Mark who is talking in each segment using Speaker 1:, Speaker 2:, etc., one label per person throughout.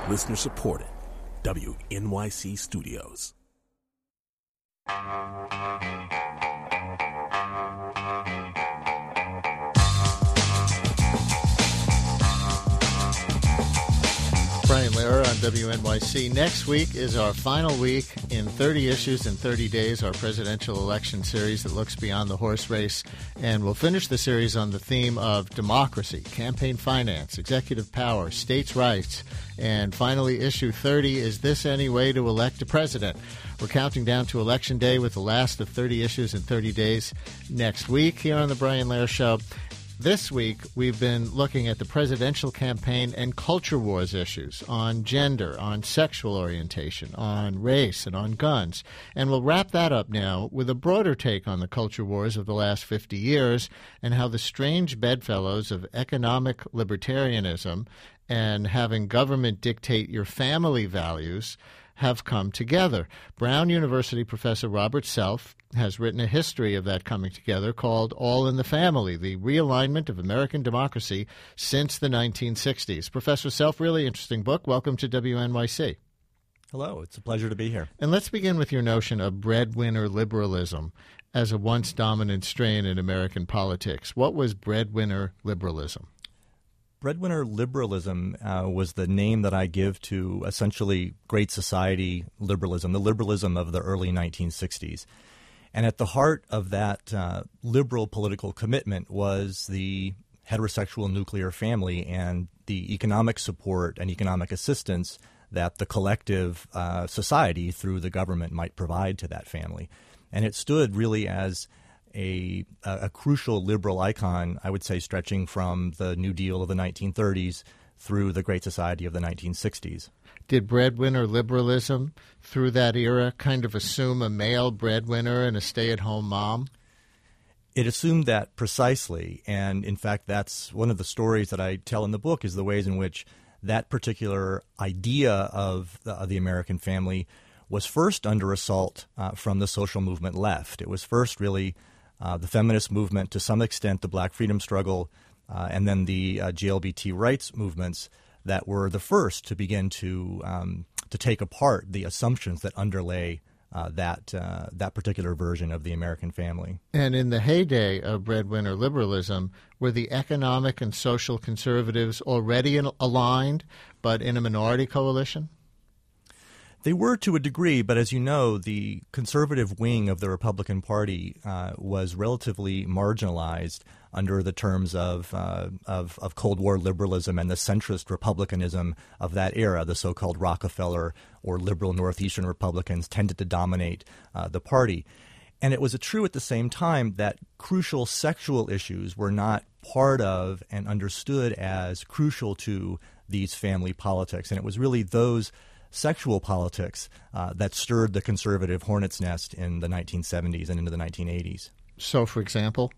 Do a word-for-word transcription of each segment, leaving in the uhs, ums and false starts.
Speaker 1: Listener supported. W N Y C Studios.
Speaker 2: Brian Lehrer on W N Y C. Next week is our final week in thirty Issues in thirty days, our presidential election series that looks beyond the horse race. And we'll finish the series on the theme of democracy, campaign finance, executive power, states' rights. And finally, issue thirty, is this any way to elect a president? We're counting down to Election Day with the last of thirty Issues in thirty days next week here on The Brian Lehrer Show. This week, we've been looking at the presidential campaign and culture wars issues on gender, on sexual orientation, on race, and on guns. And we'll wrap that up now with a broader take on the culture wars of the last fifty years and how the strange bedfellows of economic libertarianism and having government dictate your family values have come together. Brown University professor Robert Self has written a history of that coming together called All in the Family, the realignment of American democracy since the nineteen sixties. Professor Self, really interesting book. Welcome to W N Y C.
Speaker 3: Hello. It's a pleasure to be here.
Speaker 2: And let's begin with your notion of breadwinner liberalism as a once dominant strain in American politics. What was breadwinner liberalism?
Speaker 3: Breadwinner liberalism uh, was the name that I give to essentially Great Society liberalism, the liberalism of the early nineteen sixties. And at the heart of that uh, liberal political commitment was the heterosexual nuclear family and the economic support and economic assistance that the collective uh, society through the government might provide to that family. And it stood really as A, a crucial liberal icon, I would say, stretching from the New Deal of the nineteen thirties through the Great Society of the nineteen sixties.
Speaker 2: Did breadwinner liberalism through that era kind of assume a male breadwinner and a stay-at-home mom?
Speaker 3: It assumed that precisely, and in fact, that's one of the stories that I tell in the book is the ways in which that particular idea of the, of the American family was first under assault uh, from the social movement left. It was first really Uh, the feminist movement, to some extent the black freedom struggle, uh, and then the uh, G L B T rights movements that were the first to begin to um, to take apart the assumptions that underlay uh, that uh, that particular version of the American family.
Speaker 2: And in the heyday of breadwinner liberalism, were the economic and social conservatives already in, aligned, but in a minority coalition?
Speaker 3: They were to a degree, but as you know, the conservative wing of the Republican Party uh, was relatively marginalized under the terms of, uh, of of Cold War liberalism and the centrist republicanism of that era. The so-called Rockefeller or liberal Northeastern Republicans tended to dominate uh, the party. And it was true at the same time that crucial sexual issues were not part of and understood as crucial to these family politics. And it was really those sexual politics uh, that stirred the conservative hornet's nest in the nineteen seventies and into the nineteen eighties.
Speaker 2: So, for example?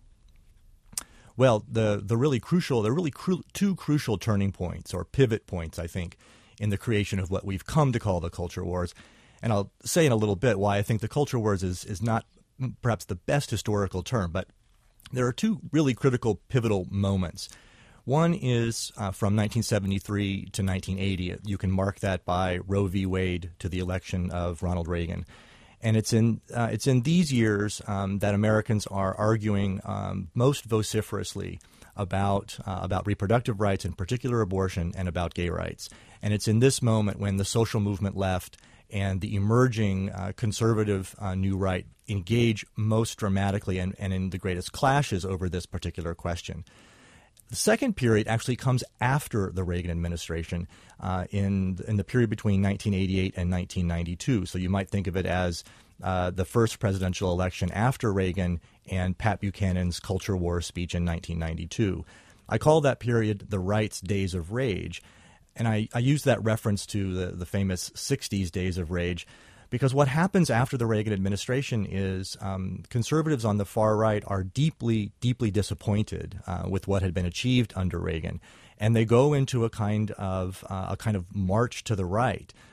Speaker 3: Well, the the really crucial, there are really cru- two crucial turning points or pivot points, I think, in the creation of what we've come to call the culture wars. And I'll say in a little bit why I think the culture wars is, is not perhaps the best historical term, but there are two really critical pivotal moments. One is uh, from nineteen seventy-three to nineteen eighty. You can mark that by Roe v. Wade to the election of Ronald Reagan. And it's in uh, it's in these years um, that Americans are arguing um, most vociferously about uh, about reproductive rights, in particular abortion, and about gay rights. And it's in this moment when the social movement left and the emerging uh, conservative uh, new right engage most dramatically and, and in the greatest clashes over this particular question. The second period actually comes after the Reagan administration uh, in, in the period between nineteen eighty-eight and nineteen ninety-two. So you might think of it as uh, the first presidential election after Reagan and Pat Buchanan's culture war speech in nineteen ninety-two. I call that period the right's days of rage. And I, I use that reference to the, the famous sixties days of rage because what happens after the Reagan administration is um, conservatives on the far right are deeply, deeply disappointed uh, with what had been achieved under Reagan, and they go into a kind of uh, a kind of march to the right,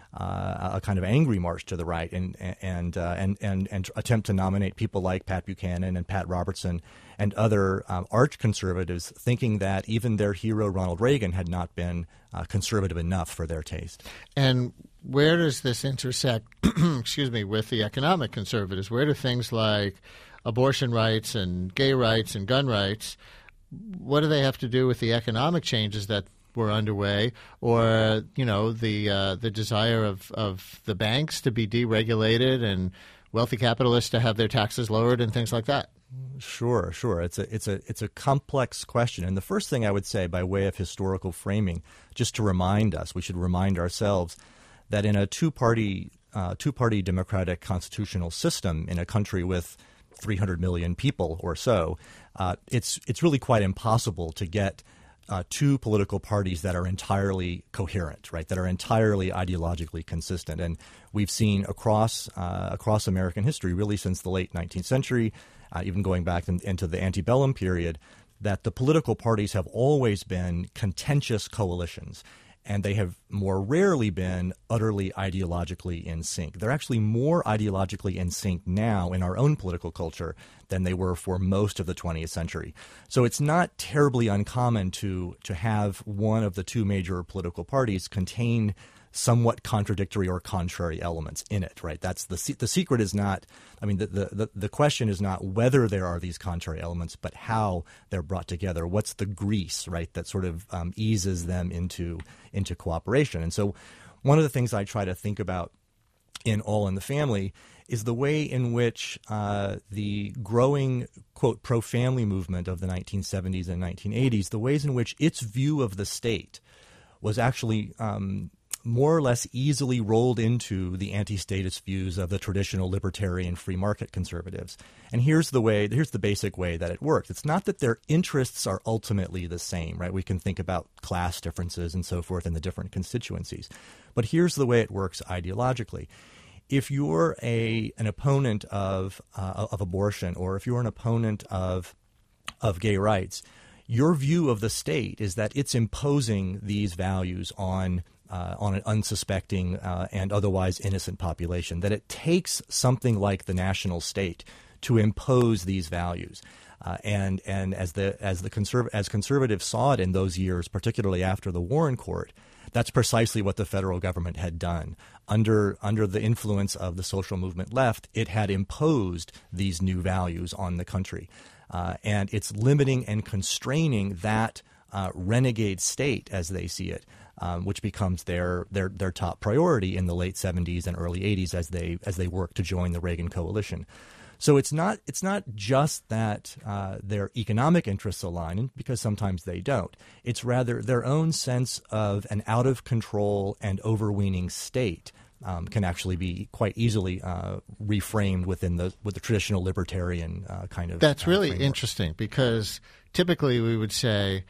Speaker 3: uh, a kind of angry march to the right and and uh, and and and attempt to nominate people like Pat Buchanan and Pat Robertson and other um, arch conservatives, thinking that even their hero Ronald Reagan had not been uh, conservative enough for their taste.
Speaker 2: And where does this intersect, excuse me, with the economic conservatives? Where do things like abortion rights and gay rights and gun rights, what do they have to do with the economic changes that were underway, or you know the uh, the desire of, of the banks to be deregulated and wealthy capitalists to have their taxes lowered and things like that?
Speaker 3: Sure, sure. It's a it's a it's a complex question, and the first thing I would say, by way of historical framing, just to remind us, we should remind ourselves that in a two-party uh, two-party democratic constitutional system in a country with three hundred million people or so, uh, it's it's really quite impossible to get Uh, two political parties that are entirely coherent, right? That are entirely ideologically consistent, and we've seen across uh, across American history, really since the late nineteenth century, uh, even going back in, into the antebellum period, that the political parties have always been contentious coalitions, and they have more rarely been utterly ideologically in sync. They're actually more ideologically in sync now in our own political culture than they were for most of the twentieth century. So it's not terribly uncommon to to have one of the two major political parties contain somewhat contradictory or contrary elements in it, right? That's the the secret is not, I mean, the, the, the question is not whether there are these contrary elements, but how they're brought together. What's the grease, right, that sort of um, eases them into into cooperation? And so one of the things I try to think about in All in the Family is the way in which uh, the growing, quote, pro-family movement of the nineteen seventies and nineteen eighties, the ways in which its view of the state was actually um, more or less easily rolled into the anti-statist views of the traditional libertarian free market conservatives. And here's the way, here's the basic way that it works. It's not that their interests are ultimately the same, right? We can think about class differences and so forth in the different constituencies. But here's the way it works ideologically. If you're a an opponent of uh, of abortion, or if you're an opponent of of gay rights, your view of the state is that it's imposing these values on Uh, on an unsuspecting uh, and otherwise innocent population, that it takes something like the national state to impose these values. Uh, and and as the as the conserv- as conservatives saw it in those years, particularly after the Warren Court, that's precisely what the federal government had done. Under under the influence of the social movement left, it had imposed these new values on the country. Uh, and it's limiting and constraining that uh, renegade state, as they see it, Um, which becomes their, their their top priority in the late seventies and early eighties as they as they work to join the Reagan coalition. So it's not it's not just that uh, their economic interests align, because sometimes they don't. It's rather their own sense of an out of control and overweening state um, can actually be quite easily uh, reframed within the with the traditional libertarian uh, kind of.
Speaker 2: That's
Speaker 3: uh,
Speaker 2: really
Speaker 3: framework.
Speaker 2: interesting, because typically we would say,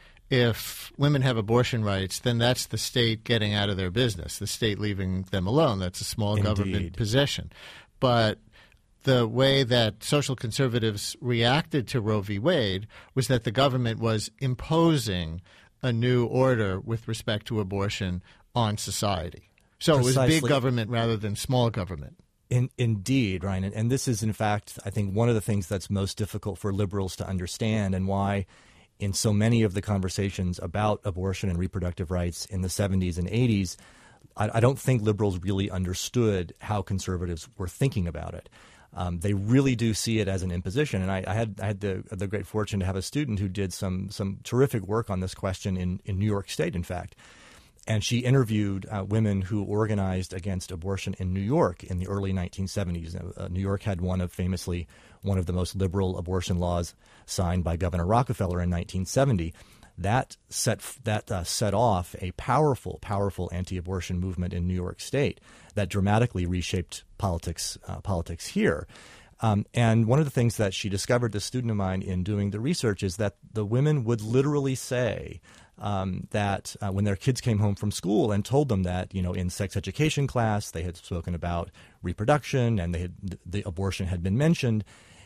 Speaker 2: if women have abortion rights, then that's the state getting out of their business, the state leaving them alone. That's a small
Speaker 3: Indeed.
Speaker 2: government position. But the way that social conservatives reacted to Roe v. Wade was that the government was imposing a new order with respect to abortion on society. So
Speaker 3: Precisely.
Speaker 2: It was big government rather than small government.
Speaker 3: In, indeed, Ryan. And, and this is, in fact, I think one of the things that's most difficult for liberals to understand, and why in so many of the conversations about abortion and reproductive rights in the seventies and eighties, I, I don't think liberals really understood how conservatives were thinking about it. Um, they really do see it as an imposition. And I, I had I had the the great fortune to have a student who did some some terrific work on this question in, in New York State, in fact. And she interviewed uh, women who organized against abortion in New York in the early nineteen seventies. Uh, New York had one of famously one of the most liberal abortion laws signed by Governor Rockefeller in nineteen seventy. That set that uh, set off a powerful, powerful anti-abortion movement in New York State that dramatically reshaped politics uh, politics here. Um, and one of the things that she discovered, this student of mine, in doing the research, is that the women would literally say um, that uh, when their kids came home from school and told them that, you know, in sex education class they had spoken about reproduction and they had, the abortion had been mentioned,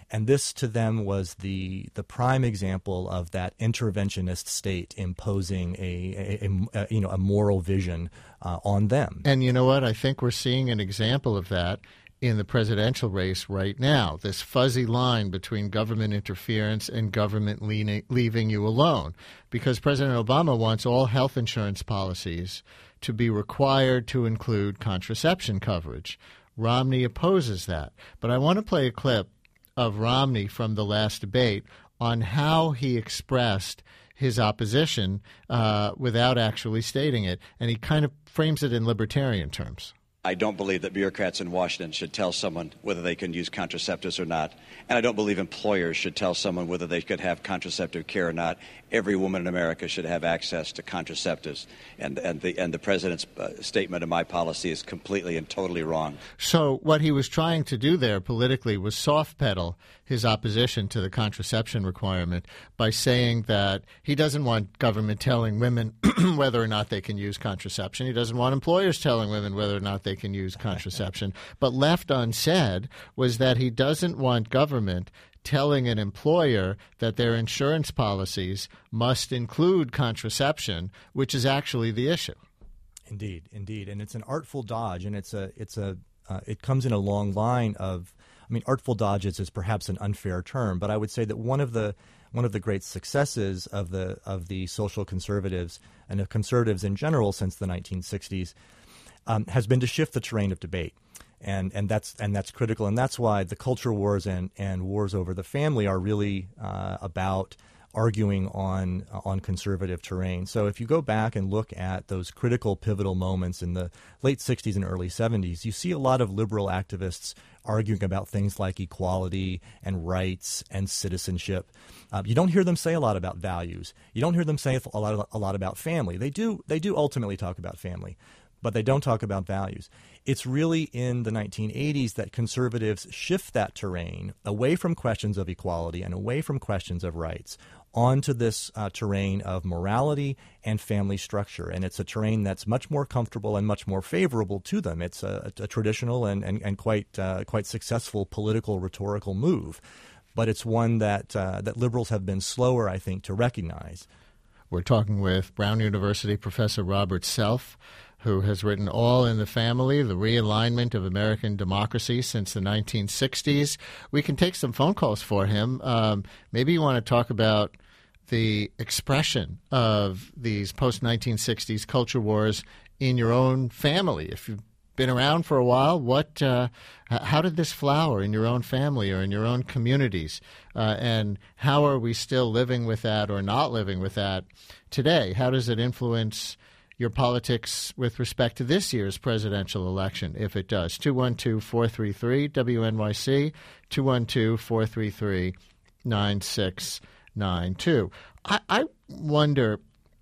Speaker 3: And this to them was the the prime example of that interventionist state imposing a, a, a, a you know a moral vision uh, on them.
Speaker 2: And you know what? I think we're seeing an example of that in the presidential race right now, this fuzzy line between government interference and government leaning, leaving you alone. Because President Obama wants all health insurance policies to be required to include contraception coverage. Romney opposes that. But I want to play a clip of Romney from the last debate on how he expressed his opposition uh, without actually stating it. And he kind of frames it in libertarian terms.
Speaker 4: I don't believe that bureaucrats in Washington should tell someone whether they can use contraceptives or not. And I don't believe employers should tell someone whether they could have contraceptive care or not. Every woman in America should have access to contraceptives. And, and, the, and the president's uh, statement of my policy is completely and totally wrong.
Speaker 2: So what he was trying to do there politically was soft pedal his opposition to the contraception requirement by saying that he doesn't want government telling women whether or not they can use contraception. He doesn't want employers telling women whether or not they can use contraception. But left unsaid was that he doesn't want government telling an employer that their insurance policies must include contraception, which is actually the issue.
Speaker 3: Indeed, indeed, and it's an artful dodge, and it's a it's a uh, it comes in a long line of. I mean, artful dodges is perhaps an unfair term, but I would say that one of the one of the great successes of the of the social conservatives and of conservatives in general since the nineteen sixties um, has been to shift the terrain of debate. And and that's and that's critical, and that's why the culture wars and, and wars over the family are really uh, about arguing on on conservative terrain. So if you go back and look at those critical, pivotal moments in the late sixties and early seventies, you see a lot of liberal activists arguing about things like equality and rights and citizenship. Uh, you don't hear them say a lot about values. You don't hear them say a lot a lot about family. They do they do ultimately talk about family, but they don't talk about values. It's really in the nineteen eighties that conservatives shift that terrain away from questions of equality and away from questions of rights onto this uh, terrain of morality and family structure. And it's a terrain that's much more comfortable and much more favorable to them. It's a, a traditional and, and, and quite uh, quite successful political rhetorical move. But it's one that uh, that liberals have been slower, I think, to recognize.
Speaker 2: We're talking with Brown University Professor Robert Self, who has written All in the Family, the Realignment of American Democracy Since the nineteen sixties. We can take some phone calls for him. Um, maybe you want to talk about the expression of these post-nineteen sixties culture wars in your own family. If you've been around for a while, what, uh, how did this flower in your own family or in your own communities? Uh, and how are we still living with that or not living with that today? How does it influence your politics with respect to this year's presidential election, if it does? two one two, four three three, W N Y C, two one two, four three three, nine six nine two. I, I wonder,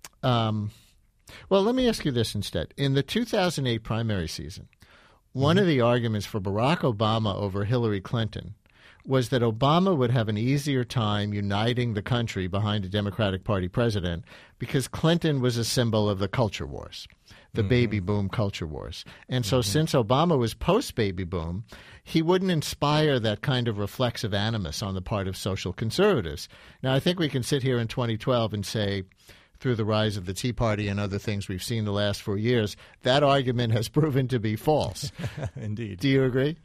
Speaker 2: um, well, let me ask you this instead. In the two thousand eight primary season, one mm-hmm. of the arguments for Barack Obama over Hillary Clinton was that Obama would have an easier time uniting the country behind a Democratic Party president because Clinton was a symbol of the culture wars, the mm-hmm. baby boom culture wars. And so mm-hmm. since Obama was post-baby boom, he wouldn't inspire that kind of reflexive animus on the part of social conservatives. Now, I think we can sit here in twenty twelve and say, through the rise of the Tea Party and other things we've seen the last four years, that argument has proven to be false.
Speaker 3: Indeed.
Speaker 2: Do you agree?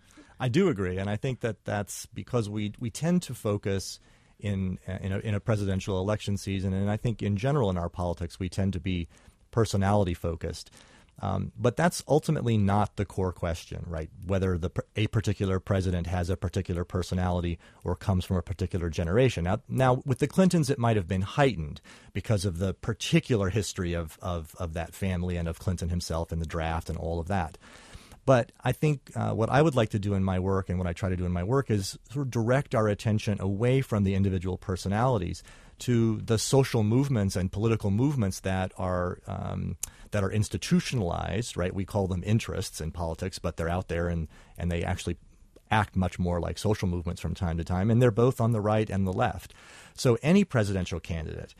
Speaker 3: I do agree, and I think that that's because we we tend to focus in in a, in a presidential election season, and I think in general in our politics we tend to be personality focused. Um, but that's ultimately not the core question, right? Whether the a particular president has a particular personality or comes from a particular generation. Now, now with the Clintons, it might have been heightened because of the particular history of of, of that family and of Clinton himself and the draft and all of that. But I think uh, what I would like to do in my work and what I try to do in my work is sort of direct our attention away from the individual personalities to the social movements and political movements that are um, that are institutionalized, right? We call them interests in politics, but they're out there and, and they actually act much more like social movements from time to time, and they're both on the right and the left. So any presidential candidate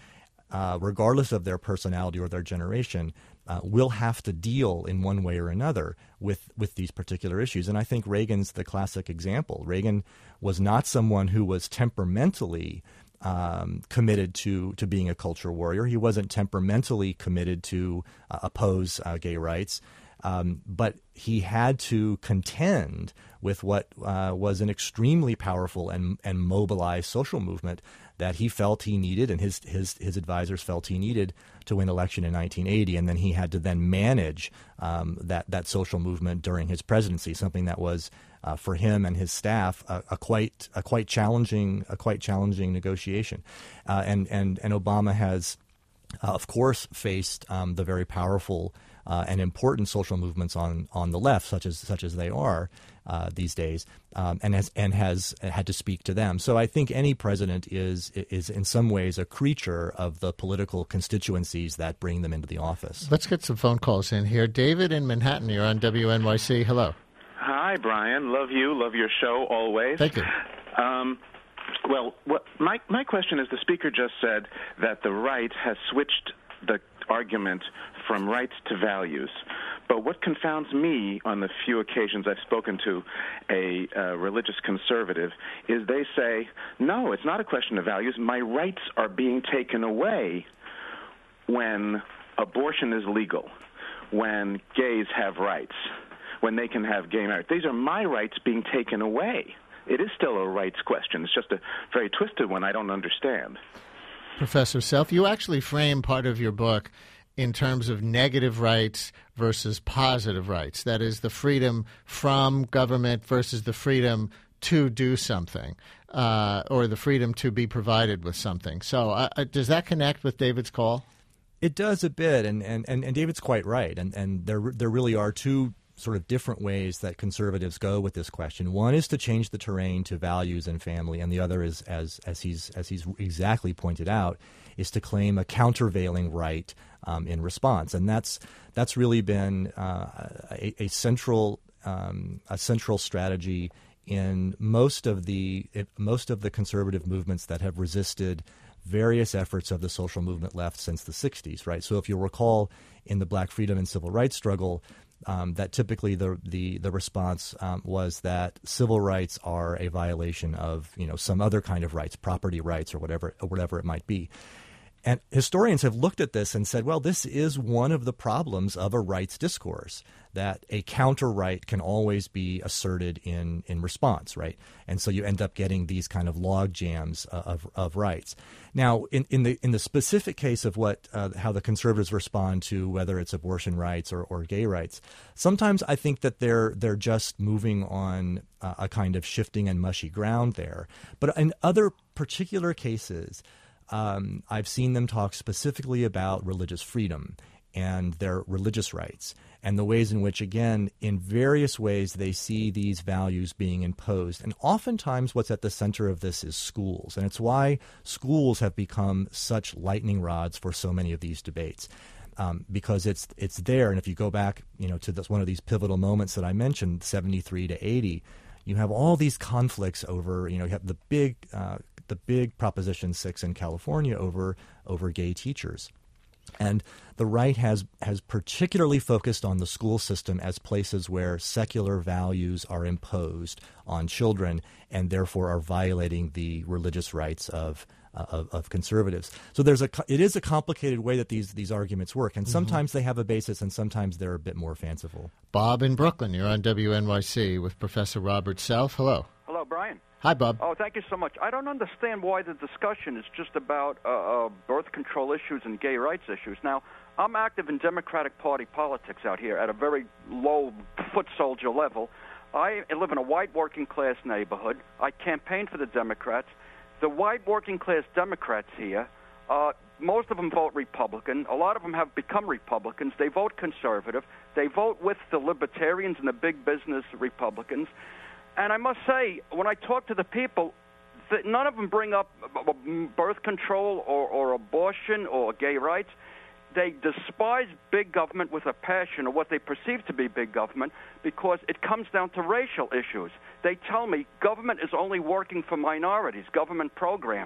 Speaker 3: uh, regardless of their personality or their generation, uh, will have to deal in one way or another with, with these particular issues. And I think Reagan's the classic example. Reagan was not someone who was temperamentally um, committed to, to being a culture warrior. He wasn't temperamentally committed to uh, oppose uh, gay rights. Um, but he had to contend with what uh, was an extremely powerful and, and mobilized social movement that he felt he needed, and his, his his advisors felt he needed to win election in nineteen eighty. And then he had to then manage um, that that social movement during his presidency, something that was uh, for him and his staff a, a quite a quite challenging a quite challenging negotiation. Uh, and and and Obama has, uh, of course, faced um, the very powerful Uh, and important social movements on, on the left, such as such as they are uh, these days, um, and has and has had to speak to them. So I think any president is is in some ways a creature of the political constituencies that bring them into the office.
Speaker 2: Let's get some phone calls in here. David in Manhattan, you're on W N Y C. Hello.
Speaker 5: Hi, Brian. Love you. Love your show always.
Speaker 2: Thank you.
Speaker 5: Um, well, what, my my question is: the speaker just said that the right has switched the argument from rights to values. But what confounds me on the few occasions I've spoken to a uh, religious conservative is they say, no, it's not a question of values. My rights are being taken away when abortion is legal, when gays have rights, when they can have gay marriage. These are my rights being taken away. It is still a rights question. It's just a very twisted one I don't understand.
Speaker 2: Professor Self, you actually frame part of your book in terms of negative rights versus positive rights. That is, the freedom from government versus the freedom to do something, uh, or the freedom to be provided with something. So uh, does that connect with David's call?
Speaker 3: It does a bit, and, and, and, and David's quite right. And, and there there really are two sort of different ways that conservatives go with this question. One is to change the terrain to values and family, and the other is, as as he's as he's exactly pointed out, is to claim a countervailing right um, in response, and that's that's really been uh, a, a central um, a central strategy in most of the most of the conservative movements that have resisted various efforts of the social movement left since the sixties. Right. So if you recall, in the Black freedom and civil rights struggle, Um, that typically the the the response um, was that civil rights are a violation of, you know, some other kind of rights, property rights, or whatever or whatever it might be. And historians have looked at this and said, well, this is one of the problems of a rights discourse, that a counter right can always be asserted in, in response, right? And so you end up getting these kind of log jams uh, of, of rights. Now, in, in the in the specific case of what uh, how the conservatives respond to whether it's abortion rights or, or gay rights, sometimes I think that they're they're just moving on uh, a kind of shifting and mushy ground there. But in other particular cases, Um, I've seen them talk specifically about religious freedom and their religious rights, and the ways in which, again, in various ways they see these values being imposed. And oftentimes what's at the center of this is schools, and it's why schools have become such lightning rods for so many of these debates. Um, because it's it's there, and if you go back, you know, to this, one of these pivotal moments that I mentioned, seventy-three to eighty, you have all these conflicts over, you know, you have the big uh, the big Proposition six in California over over gay teachers. And the right has has particularly focused on the school system as places where secular values are imposed on children and therefore are violating the religious rights of uh, of, of conservatives. So there's a it is a complicated way that these these arguments work, and sometimes mm-hmm. they have a basis and sometimes they're a bit more fanciful.
Speaker 2: Bob in Brooklyn, you're on W N Y C with Professor Robert Self. Hello.
Speaker 6: Hello, Brian.
Speaker 2: Hi, Bob.
Speaker 6: Oh, thank you so much. I don't understand why the discussion is just about uh, uh, birth control issues and gay rights issues. Now, I'm active in Democratic Party politics out here at a very low foot soldier level. I live in a white working-class neighborhood. I campaign for the Democrats. The white working-class Democrats here, uh, most of them vote Republican. A lot of them have become Republicans. They vote conservative. They vote with the libertarians and the big business Republicans. And I must say, when I talk to the people, that none of them bring up birth control or, or abortion or gay rights. They despise big government with a passion, or what they perceive to be big government, because it comes down to racial issues. They tell me government is only working for minorities, government programs.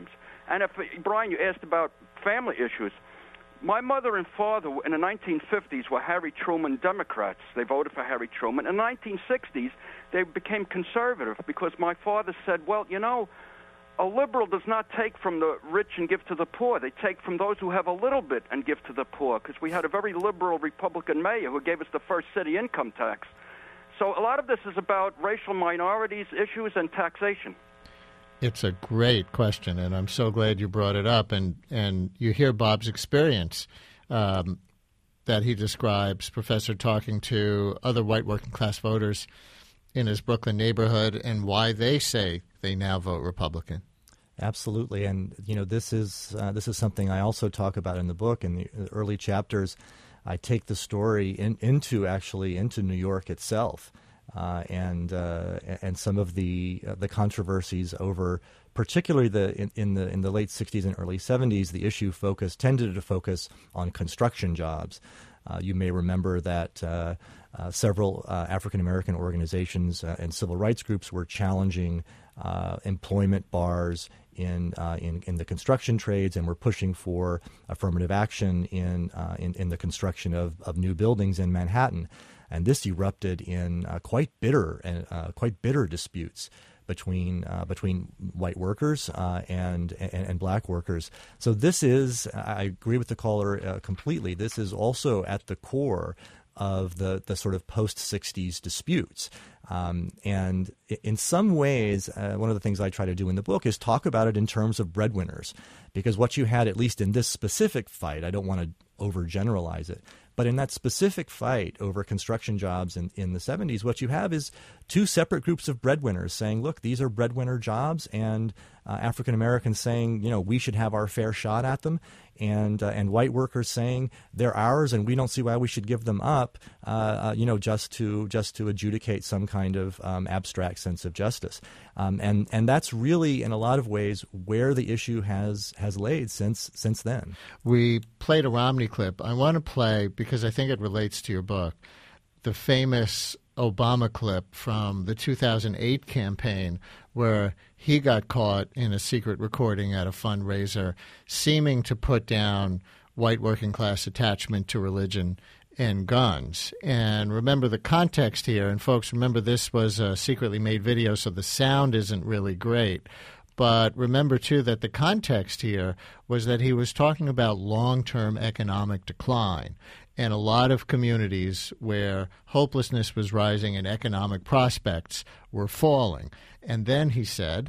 Speaker 6: And if, Brian, you asked about family issues. My mother and father in the nineteen fifties were Harry Truman Democrats. They voted for Harry Truman. In the nineteen sixties, they became conservative because my father said, well, you know, a liberal does not take from the rich and give to the poor. They take from those who have a little bit and give to the poor, because we had a very liberal Republican mayor who gave us the first city income tax. So a lot of this is about racial minorities issues and taxation.
Speaker 2: It's a great question, and I'm so glad you brought it up. And, and you hear Bob's experience um, that he describes, Professor, talking to other white working-class voters in his Brooklyn neighborhood and why they say they now vote Republican.
Speaker 3: Absolutely, and you know this is uh, this is something I also talk about in the book. In the early chapters, I take the story in, into actually into New York itself. Uh, and uh, and some of the uh, the controversies over, particularly the in, in the in the late sixties and early seventies, the issue focused tended to focus on construction jobs. Uh, you may remember that uh, uh, several uh, African American organizations uh, and civil rights groups were challenging uh, employment bars in, uh, in in the construction trades, and were pushing for affirmative action in uh, in, in the construction of, of new buildings in Manhattan. And this erupted in uh, quite bitter and uh, quite bitter disputes between uh, between white workers uh, and, and and black workers. So this is, I agree with the caller uh, completely. This is also at the core of the the sort of post sixties disputes. Um, and in some ways, uh, one of the things I try to do in the book is talk about it in terms of breadwinners, because what you had, at least in this specific fight, I don't want to overgeneralize it, but in that specific fight over construction jobs in, in the seventies, what you have is two separate groups of breadwinners saying, look, these are breadwinner jobs, and uh, African Americans saying, you know, we should have our fair shot at them, and uh, and white workers saying they're ours and we don't see why we should give them up, uh, uh, you know, just to just to adjudicate some kind of um, abstract sense of justice. Um, and and that's really, in a lot of ways, where the issue has has laid since since then.
Speaker 2: We played a Romney clip. I want to play, because I think it relates to your book, the famous Obama clip from the two thousand eight campaign, where he got caught in a secret recording at a fundraiser seeming to put down white working class attachment to religion and guns. And remember the context here, and folks, remember this was a secretly made video, so the sound isn't really great. But remember, too, that the context here was that he was talking about long-term economic decline and a lot of communities where hopelessness was rising and economic prospects were falling. And then he said,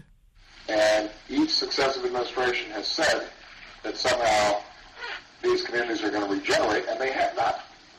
Speaker 7: and each successive administration has said that somehow these communities are going to regenerate, and they have not.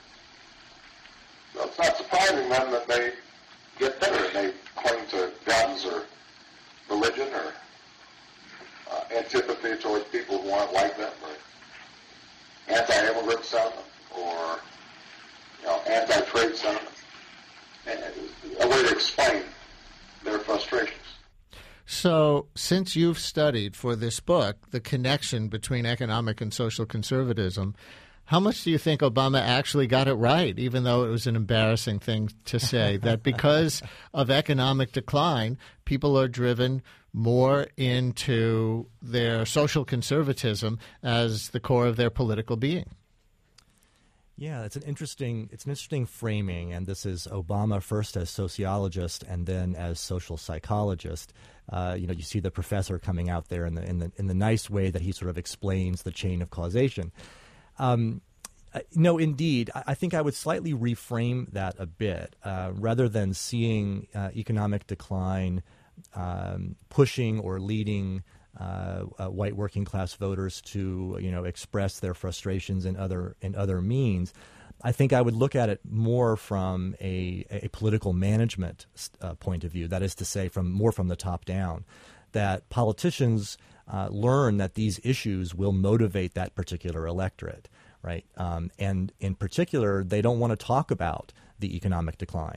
Speaker 7: So it's not surprising then that they get bitter and they cling to guns or religion or uh, antipathy towards people who aren't like them, or anti-immigrant sentiment, or you know, anti-trade sentiment, and a way to explain their frustrations.
Speaker 2: So, since you've studied for this book the connection between economic and social conservatism, how much do you think Obama actually got it right, even though it was an embarrassing thing to say, that because of economic decline, people are driven more into their social conservatism as the core of their political being?
Speaker 3: Yeah, it's an interesting it's an interesting framing, and this is Obama first as sociologist and then as social psychologist. Uh, you know, you see the professor coming out there in the in the in the nice way that he sort of explains the chain of causation. Um, no, indeed, I think I would slightly reframe that a bit, uh, rather than seeing uh, economic decline um, pushing or leading Uh, uh, white working class voters to, you know, express their frustrations in other in other means. I think I would look at it more from a, a political management uh, point of view. That is to say, from more from the top down, that politicians uh, learn that these issues will motivate that particular electorate, right? Um, and in particular, they don't want to talk about the economic decline,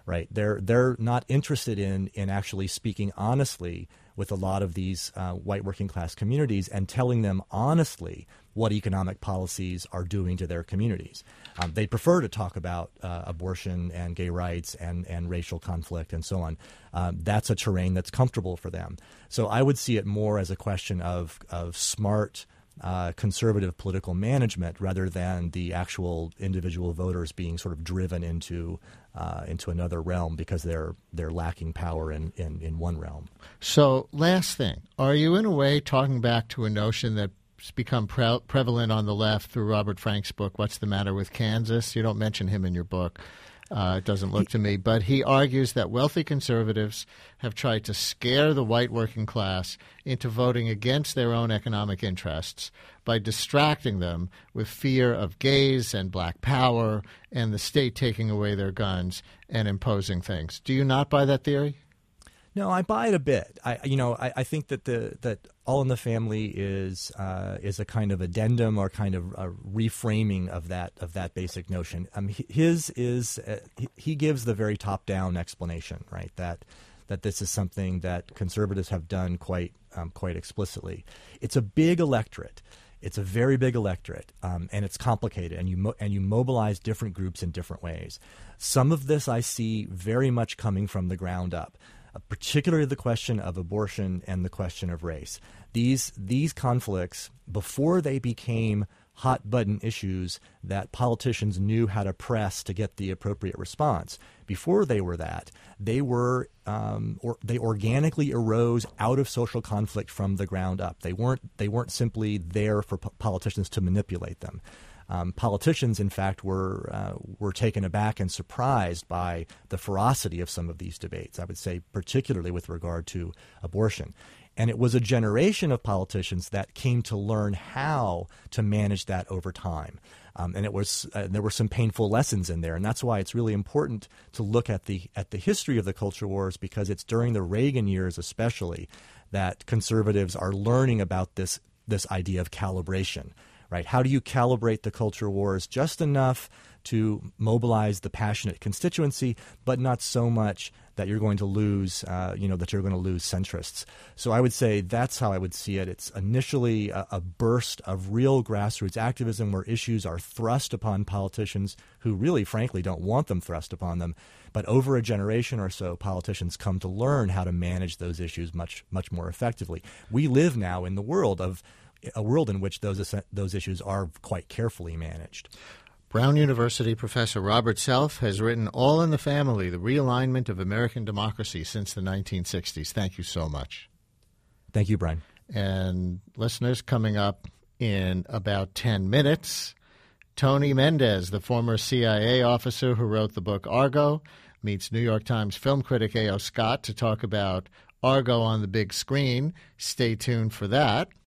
Speaker 3: right? They're they're not interested in in actually speaking honestly with a lot of these uh, white working class communities and telling them honestly what economic policies are doing to their communities. Um, they prefer to talk about uh, abortion and gay rights and, and racial conflict and so on. Um, that's a terrain that's comfortable for them. So I would see it more as a question of, of smart uh, conservative political management rather than the actual individual voters being sort of driven into uh, into another realm because they're they're lacking power in, in, in one realm.
Speaker 2: So last thing, are you in a way talking back to a notion that it's become pre- prevalent on the left through Robert Frank's book, What's the Matter with Kansas? You don't mention him in your book. Uh, it doesn't look to me. But he argues that wealthy conservatives have tried to scare the white working class into voting against their own economic interests by distracting them with fear of gays and black power and the state taking away their guns and imposing things. Do you not buy that theory?
Speaker 3: No, I buy it a bit. I, you know, I, I think that the that All in the Family is uh, is a kind of addendum or kind of a reframing of that of that basic notion. Um, his is uh, he gives the very top down explanation, right? That that this is something that conservatives have done quite um, quite explicitly. It's a big electorate. It's a very big electorate, um, and it's complicated, and you mo- and you mobilize different groups in different ways. Some of this I see very much coming from the ground up. Uh, particularly the question of abortion and the question of race. These these conflicts, before they became hot-button issues that politicians knew how to press to get the appropriate response, before they were that, they were um, or they organically arose out of social conflict from the ground up. They weren't they weren't simply there for po- politicians to manipulate them. Um, politicians, in fact, were uh, were taken aback and surprised by the ferocity of some of these debates, I would say, particularly with regard to abortion. And it was a generation of politicians that came to learn how to manage that over time. Um, and it was uh, there were some painful lessons in there. And that's why it's really important to look at the at the history of the culture wars, because it's during the Reagan years especially that conservatives are learning about this this idea of calibration. Right? How do you calibrate the culture wars just enough to mobilize the passionate constituency, but not so much that you're going to lose, uh, you know, that you're going to lose centrists? So I would say that's how I would see it. It's initially a, a burst of real grassroots activism where issues are thrust upon politicians who really, frankly, don't want them thrust upon them. But over a generation or so, politicians come to learn how to manage those issues much, much more effectively. We live now in the world of a world in which those those issues are quite carefully managed.
Speaker 2: Brown University professor Robert Self has written All in the Family, the Realignment of American Democracy since the nineteen sixties. Thank you so much.
Speaker 3: Thank you, Brian.
Speaker 2: And listeners, coming up in about ten minutes, Tony Mendez, the former C I A officer who wrote the book Argo, meets New York Times film critic A O Scott to talk about Argo on the big screen. Stay tuned for that.